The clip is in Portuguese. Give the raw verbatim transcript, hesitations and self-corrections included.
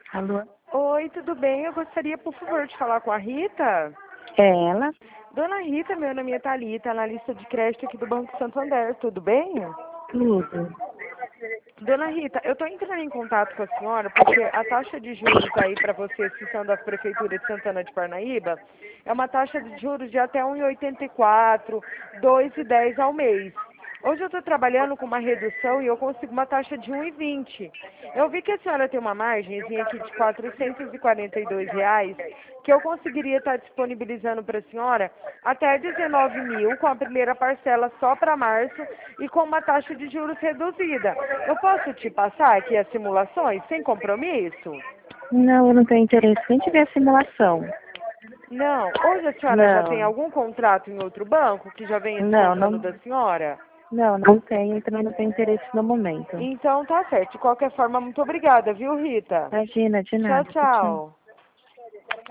Alô? Oi, tudo bem? Eu gostaria, por favor, de falar com a Rita. É ela? Dona Rita, meu nome é Thalita, analista de crédito aqui do Banco Santander, tudo bem? Tudo. Dona Rita, eu estou entrando em contato com a senhora porque a taxa de juros aí para vocês que são da Prefeitura de Santana de Parnaíba é uma taxa de juros de até um vírgula oitenta e quatro, dois e dez ao mês. Hoje eu estou trabalhando com uma redução e eu consigo uma taxa de um e vinte. Eu vi que a senhora tem uma margenzinha aqui de quatrocentos e quarenta e dois reais que eu conseguiria estar disponibilizando para a senhora até dezenove mil com a primeira parcela só para março e com uma taxa de juros reduzida. Eu posso te passar aqui as simulações sem compromisso? Não, eu não tenho interesse nem de ver a simulação. Não. Hoje a senhora já tem Não. algum contrato em outro banco que já venha Não, descontando não. da senhora? Não, não tenho e também não tenho interesse no momento. Então tá certo. De qualquer forma, muito obrigada, viu, Rita? Imagina, de Tchau, nada. Tchau, tchau. tchau.